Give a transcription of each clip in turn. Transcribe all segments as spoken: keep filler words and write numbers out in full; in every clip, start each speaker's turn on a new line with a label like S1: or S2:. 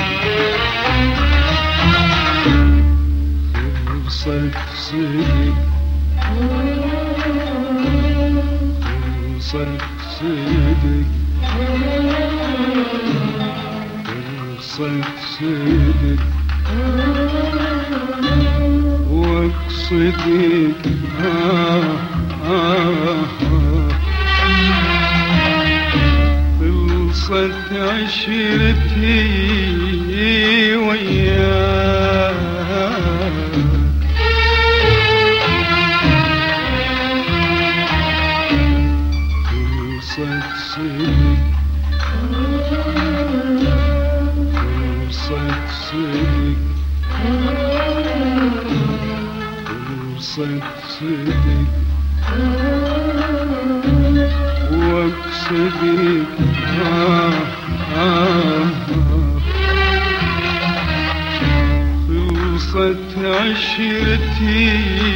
S1: خلصت صدق خلصت صدق خلصت صدق واقصدك آه آه خلصت عشرتي وياك خلصت صدق خلصت صدق خلصت صدق واقصدك آه آه خلصت عشرتي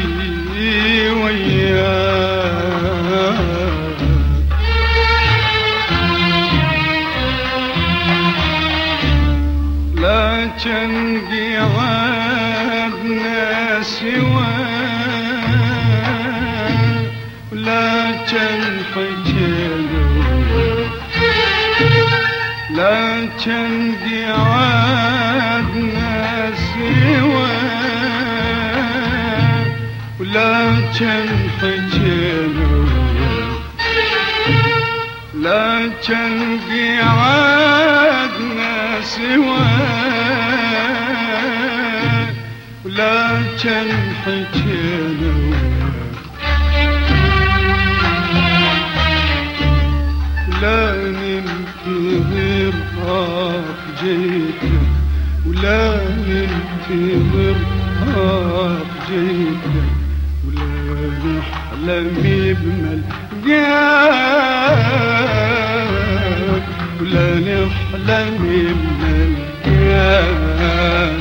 S1: وياك لا تنقي عادنا سواك ولا تنحكينا لا تنقي عادنا سواك ولا تنحكينا لا تنقي عادنا سواك ولا تنحكينا لا ننتظر آه جيتك ولا ننتظر آه جيتك ولا نحلم بملقاك ولا نحلم بملقاك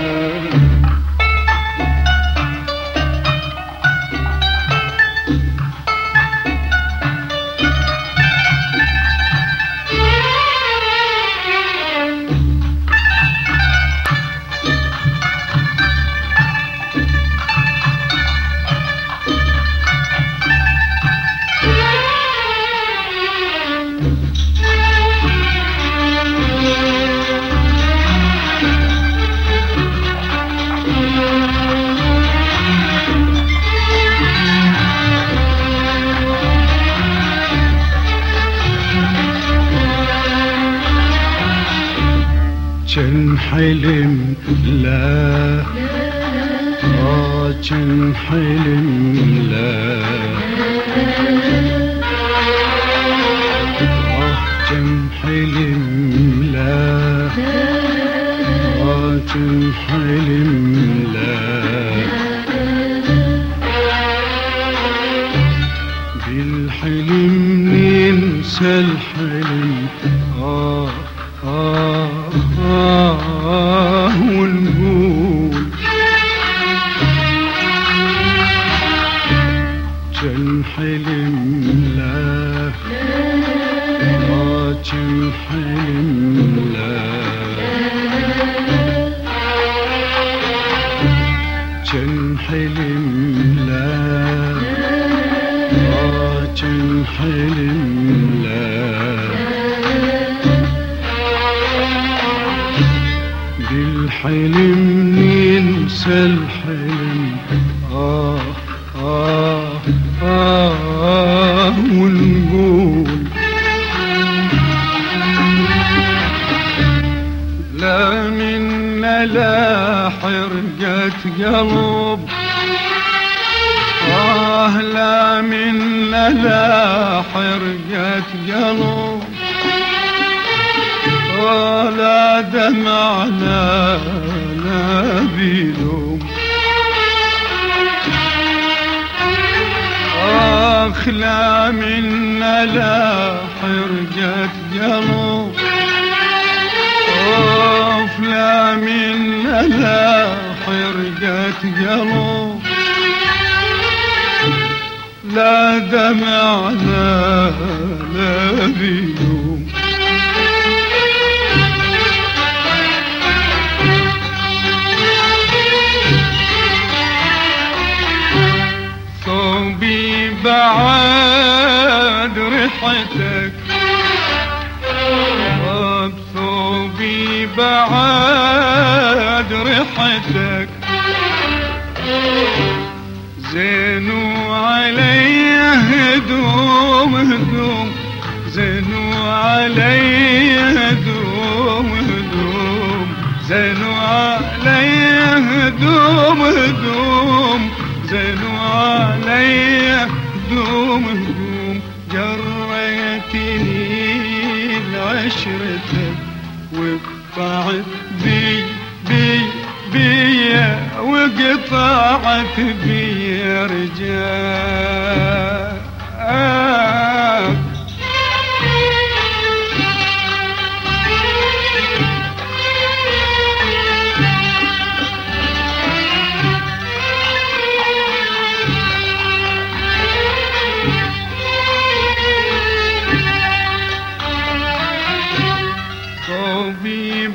S1: كان حلم لا آه كان حلم لا آه كان حلم لا آه كان حلم لا بالحلم ننسى الحلم آه آه آه ونقول كان حلم لا آه كان حلم لا كان حلم لا آه كان حلم لا بالحلم ننسى الحلم آه آه آه ونقول لا منا لا حرقة قلب آه لا منا لا حرقة قلب ولا دمعنا لا بيلوم أخلى منا لا حرقة قلب أخلى منا لا حرقة قلب لا دمعنا لا بيلوم ريحتك وبثوبي بعد ريحتك زينوا علي هدوم هدوم زينوا علي هدوم هدوم زينوا علي هدوم هدوم زينوا علي هدوم هدوم جريتني لعشرتك وقطعت بي بي بي وقطعت بي رجاك صوبي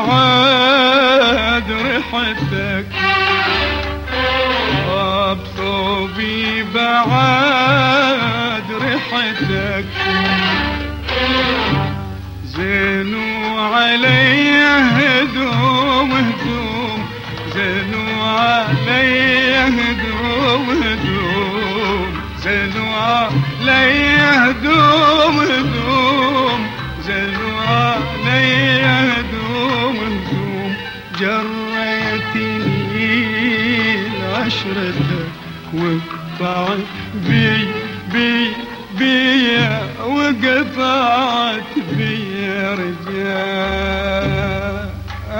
S1: بعد ريحتك بصوبي بعد ريحتك زينوا علي هدوم هدوم زينوا علي هدوم هدوم زينوا علي هدوم هدوم زينوا علي هدوم هدوم جريتني لعشرتك وقطعت بي بي بي وقطعت بي رجاك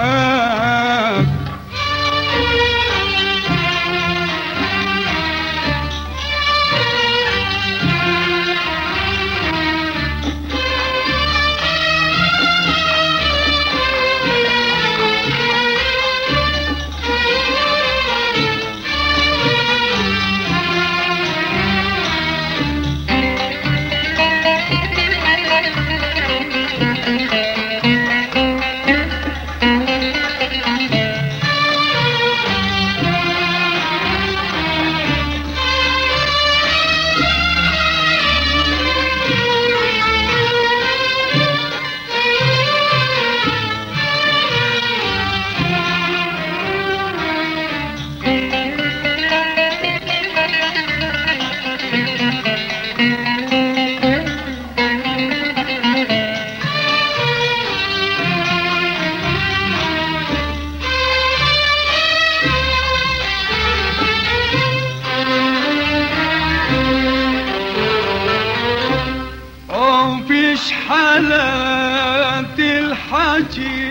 S1: حالات الحكي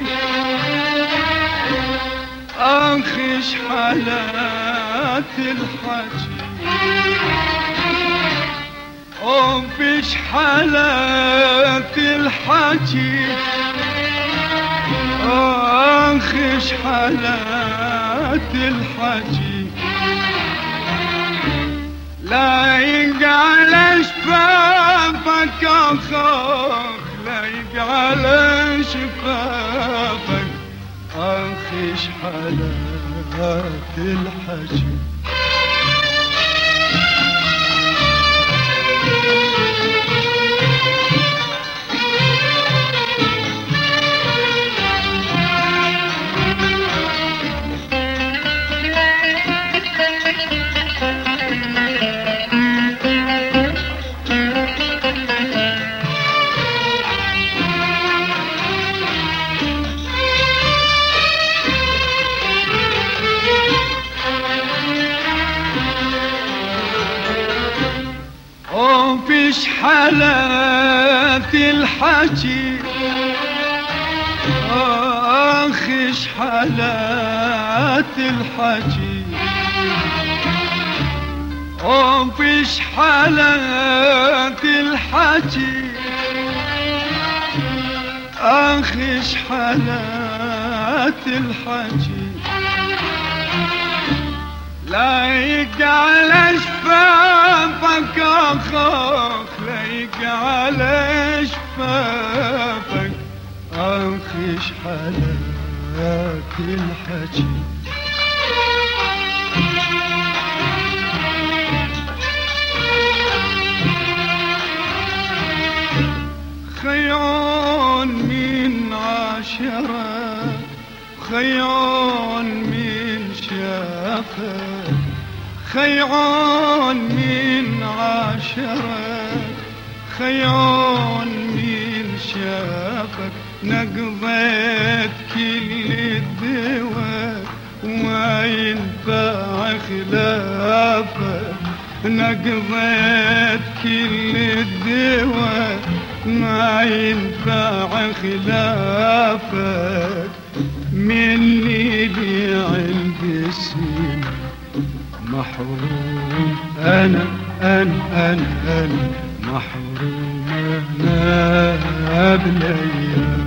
S1: أخش حالات الحكي وفيش حالات الحكي أخش حالات الحكي لا يجعل شفافك أخاك لا يجعل شفافك أخش حالات الحكي وفيش حالات الحكي أخش حالات الحكي وفيش حالات الحكي أخش حالات الحكي لا يجعل شفافك أخاك لا يجعل شفافك أخش حالات الحكي خيعون من شافك خيعون من عاشرك خيعون من شافك نقضيت كل الدواء وما ينفع خلافك نقضيت كل الدواء ما ينفع خلافك مني لي عند السنين محروم أنا أنا أنا أنا محروم أنا بلياك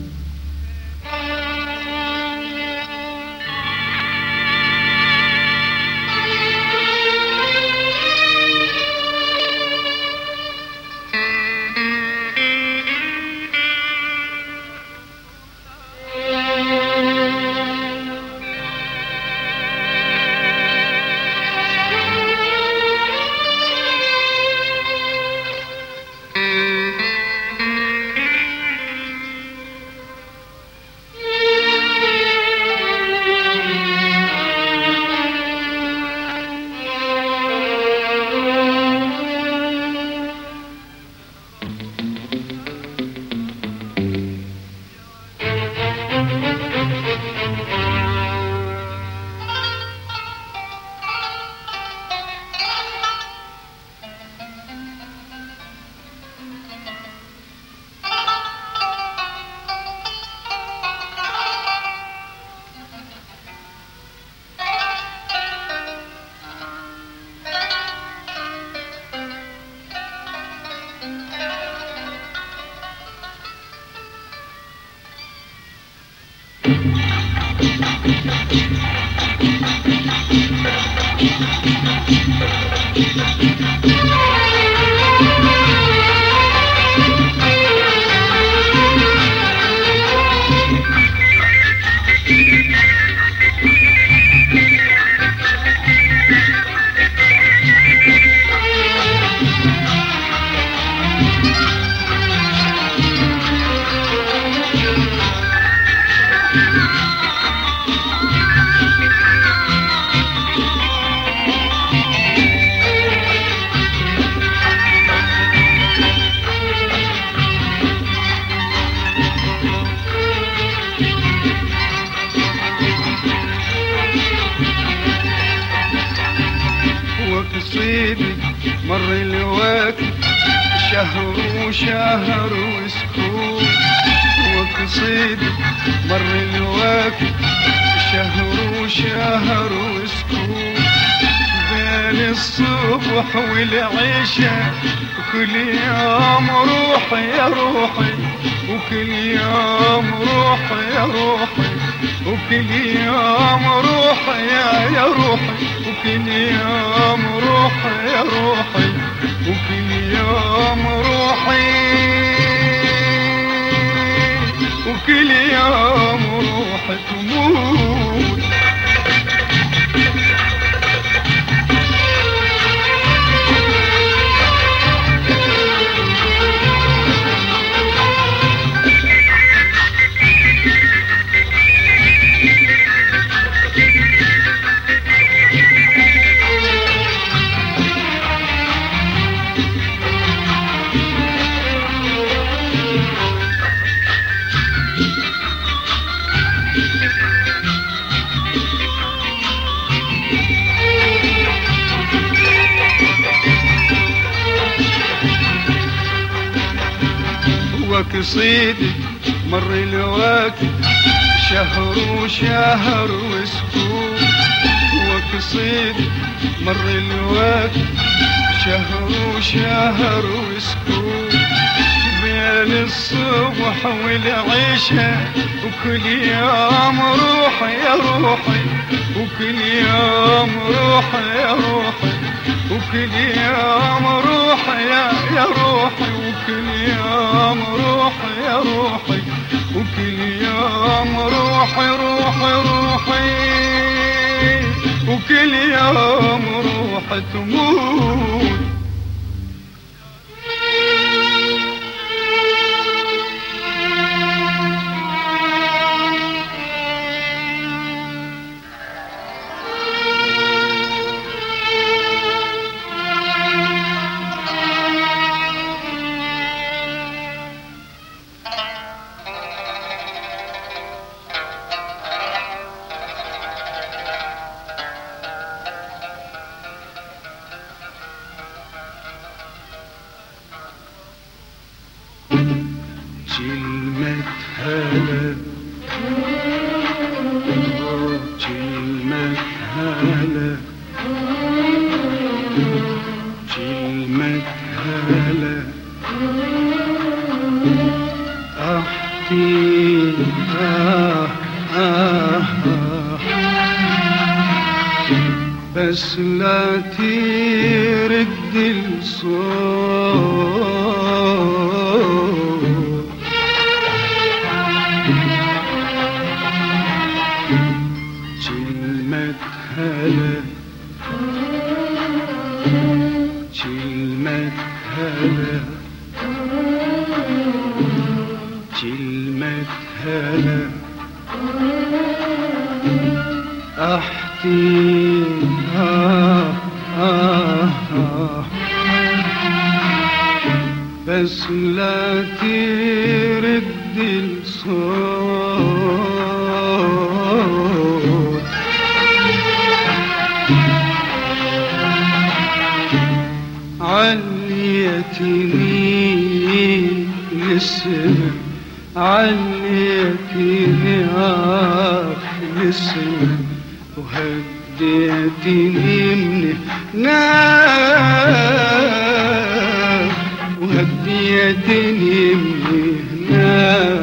S1: وقصيدي مر الوقت شهر وشهر وسكوت وقصيدي مر الوقت شهر وشهر وسكوت بين الصبح والعشاء وكل يوم روحي يا روحي وكل يوم روحي يا روحي وكل يوم روحي يا يا روحي وكل يوم روحي يا روحي وكل يوم روحي وكل يوم روحي تموت وقصيدي مر الوقت شهر وشهر وسكوت وقصيدي مر الوقت شهر وشهر وسكوت بين الصبح والعشاء وكل يوم روحي يا روحي وكل يوم روحي يا روحي وكل يوم روحي يا يا روحي وكل يوم روحي يا روحي وكل يوم روحي روحي روحي وكل يوم روحي تموت بس لا ترد الصوت كلمة هلا كلمة هلا كلمة هلا أحكي آه آه آه بس لا ترد الصوت عليتني للسما عليتني آه للسما وهديتني من هنا وهديتني من هنا